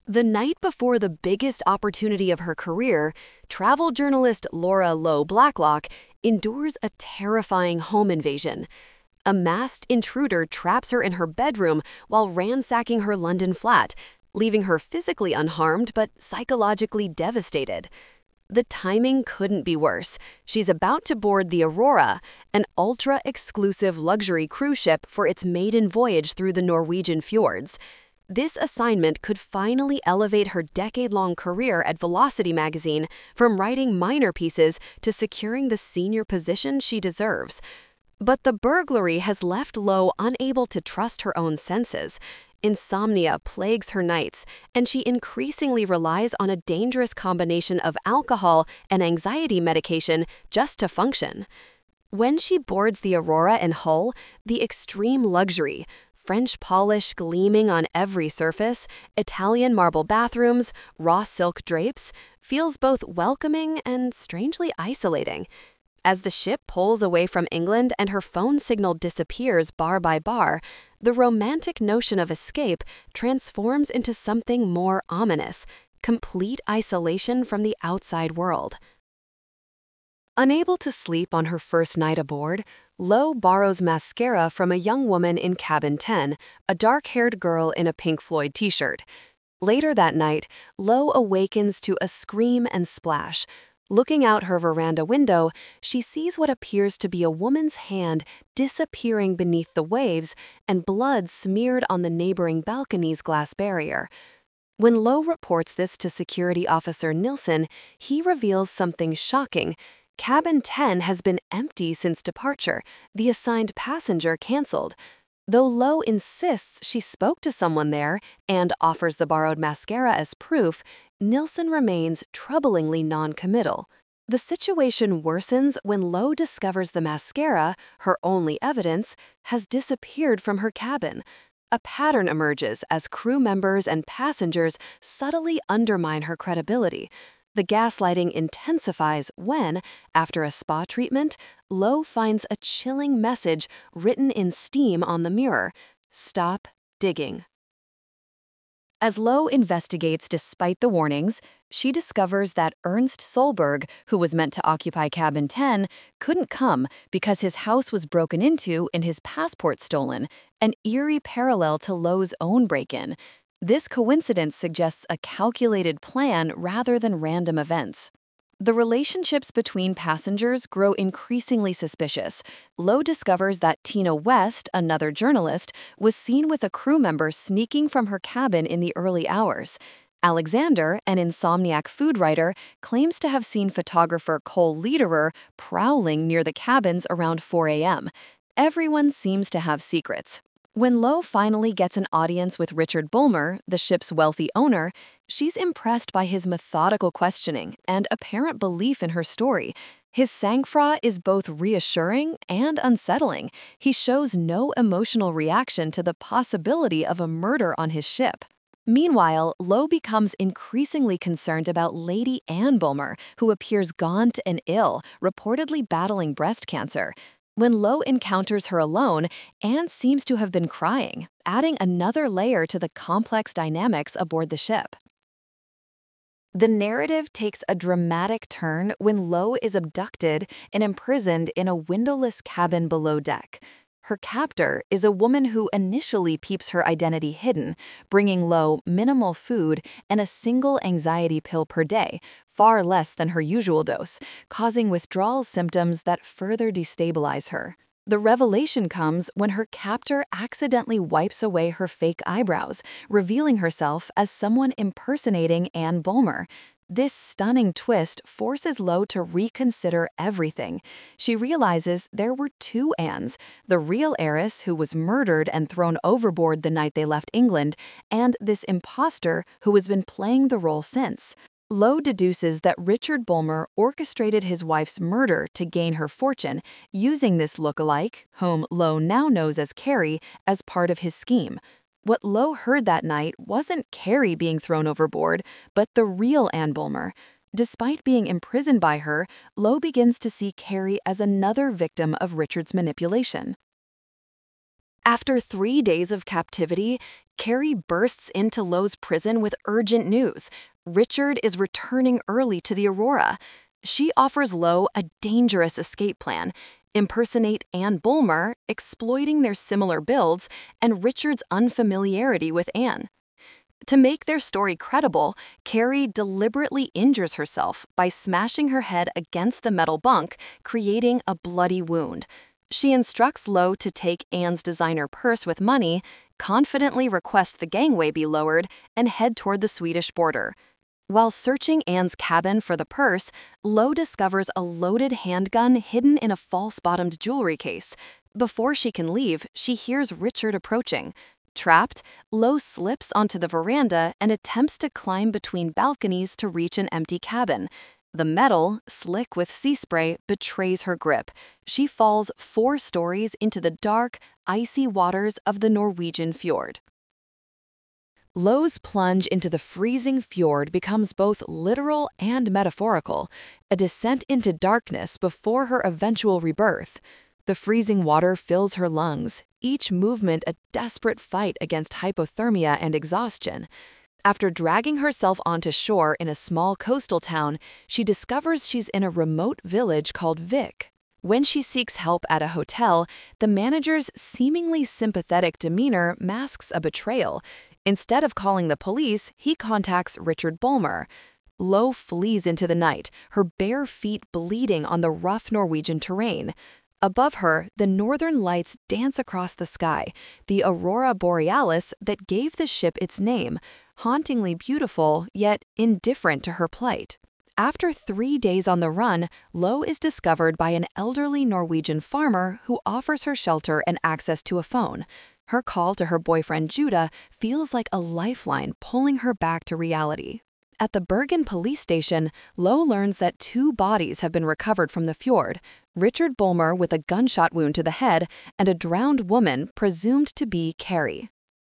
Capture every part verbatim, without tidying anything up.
The night before the biggest opportunity of her career, travel journalist Laura Lowe Blacklock endures a terrifying home invasion. A masked intruder traps her in her bedroom while ransacking her London flat, leaving her physically unharmed but psychologically devastated. The timing couldn't be worse. She's about to board the Aurora, an ultra-exclusive luxury cruise ship for its maiden voyage through the Norwegian fjords. This assignment could finally elevate her decade-long career at Velocity magazine from writing minor pieces to securing the senior position she deserves. But the burglary has left Lowe unable to trust her own senses. Insomnia plagues her nights, and she increasingly relies on a dangerous combination of alcohol and anxiety medication just to function. When she boards the Aurora in Hull, the extreme luxury, French polish gleaming on every surface, Italian marble bathrooms, raw silk drapes, feels both welcoming and strangely isolating. As the ship pulls away from England and her phone signal disappears bar by bar, the romantic notion of escape transforms into something more ominous, complete isolation from the outside world. Unable to sleep on her first night aboard, Lowe borrows mascara from a young woman in cabin ten, a dark-haired girl in a Pink Floyd t-shirt. Later that night, Lowe awakens to a scream and splash. Looking out her veranda window, she sees what appears to be a woman's hand disappearing beneath the waves and blood smeared on the neighboring balcony's glass barrier. When Lowe reports this to security officer Nilsson, he reveals something shocking. Cabin ten has been empty since departure, the assigned passenger canceled. Though Lowe insists she spoke to someone there and offers the borrowed mascara as proof, Nilsson remains troublingly non-committal. The situation worsens when Lowe discovers the mascara, her only evidence, has disappeared from her cabin. A pattern emerges as crew members and passengers subtly undermine her credibility. The gaslighting intensifies when, after a spa treatment, Lowe finds a chilling message written in steam on the mirror: "Stop digging." As Lowe investigates despite the warnings, she discovers that Ernst Solberg, who was meant to occupy cabin ten, couldn't come because his house was broken into and his passport stolen, an eerie parallel to Lowe's own break-in. This coincidence suggests a calculated plan rather than random events. The relationships between passengers grow increasingly suspicious. Lowe discovers that Tina West, another journalist, was seen with a crew member sneaking from her cabin in the early hours. Alexander, an insomniac food writer, claims to have seen photographer Cole Lederer prowling near the cabins around four a m Everyone seems to have secrets. When Lowe finally gets an audience with Richard Bulmer, the ship's wealthy owner, she's impressed by his methodical questioning and apparent belief in her story. His sang-froid is both reassuring and unsettling. He shows no emotional reaction to the possibility of a murder on his ship. Meanwhile, Lowe becomes increasingly concerned about Lady Anne Bulmer, who appears gaunt and ill, reportedly battling breast cancer. When Lowe encounters her alone, Anne seems to have been crying, adding another layer to the complex dynamics aboard the ship. The narrative takes a dramatic turn when Lowe is abducted and imprisoned in a windowless cabin below deck. Her captor is a woman who initially keeps her identity hidden, bringing Lowe minimal food and a single anxiety pill per day, far less than her usual dose, causing withdrawal symptoms that further destabilize her. The revelation comes when her captor accidentally wipes away her fake eyebrows, revealing herself as someone impersonating Anne Bulmer. This stunning twist forces Lowe to reconsider everything. She realizes there were two Annes, the real heiress who was murdered and thrown overboard the night they left England, and this imposter who has been playing the role since. Lowe deduces that Richard Bulmer orchestrated his wife's murder to gain her fortune, using this look-alike, whom Lowe now knows as Carrie, as part of his scheme. What Lowe heard that night wasn't Carrie being thrown overboard, but the real Anne Bulmer. Despite being imprisoned by her, Lowe begins to see Carrie as another victim of Richard's manipulation. After three days of captivity, Carrie bursts into Lowe's prison with urgent news. Richard is returning early to the Aurora. She offers Lowe a dangerous escape plan: impersonate Anne Bulmer, exploiting their similar builds and Richard's unfamiliarity with Anne. To make their story credible, Carrie deliberately injures herself by smashing her head against the metal bunk, creating a bloody wound. She instructs Lowe to take Anne's designer purse with money, confidently request the gangway be lowered, and head toward the Swedish border. While searching Anne's cabin for the purse, Lowe discovers a loaded handgun hidden in a false-bottomed jewelry case. Before she can leave, she hears Richard approaching. Trapped, Lowe slips onto the veranda and attempts to climb between balconies to reach an empty cabin. The metal, slick with sea spray, betrays her grip. She falls four stories into the dark, icy waters of the Norwegian fjord. Lowe's plunge into the freezing fjord becomes both literal and metaphorical, a descent into darkness before her eventual rebirth. The freezing water fills her lungs, each movement a desperate fight against hypothermia and exhaustion. After dragging herself onto shore in a small coastal town, she discovers she's in a remote village called Vik. When she seeks help at a hotel, the manager's seemingly sympathetic demeanor masks a betrayal. Instead of calling the police, he contacts Richard Bulmer. Lowe flees into the night, her bare feet bleeding on the rough Norwegian terrain. Above her, the northern lights dance across the sky, the aurora borealis that gave the ship its name, hauntingly beautiful yet indifferent to her plight. After three days on the run, Lowe is discovered by an elderly Norwegian farmer who offers her shelter and access to a phone. Her call to her boyfriend Judah feels like a lifeline pulling her back to reality. At the Bergen police station, Lowe learns that two bodies have been recovered from the fjord: Richard Bulmer with a gunshot wound to the head and a drowned woman presumed to be Carrie.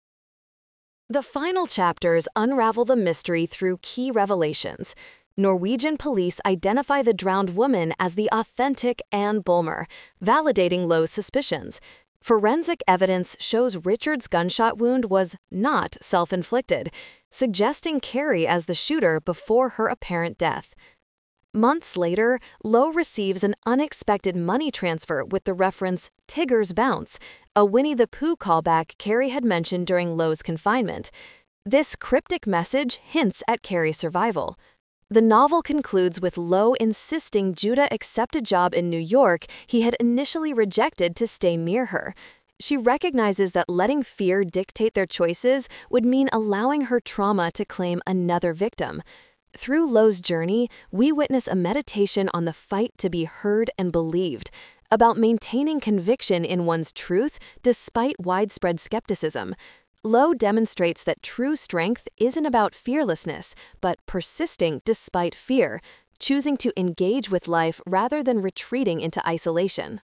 The final chapters unravel the mystery through key revelations. Norwegian police identify the drowned woman as the authentic Anne Bulmer, validating Lowe's suspicions. Forensic evidence shows Richard's gunshot wound was not self-inflicted, suggesting Carrie as the shooter before her apparent death. Months later, Lowe receives an unexpected money transfer with the reference "Tigger's Bounce," a Winnie the Pooh callback Carrie had mentioned during Lowe's confinement. This cryptic message hints at Carrie's survival. The novel concludes with Lowe insisting Judah accept a job in New York he had initially rejected to stay near her. She recognizes that letting fear dictate their choices would mean allowing her trauma to claim another victim. Through Lowe's journey, we witness a meditation on the fight to be heard and believed, about maintaining conviction in one's truth despite widespread skepticism. Lowe demonstrates that true strength isn't about fearlessness, but persisting despite fear, choosing to engage with life rather than retreating into isolation.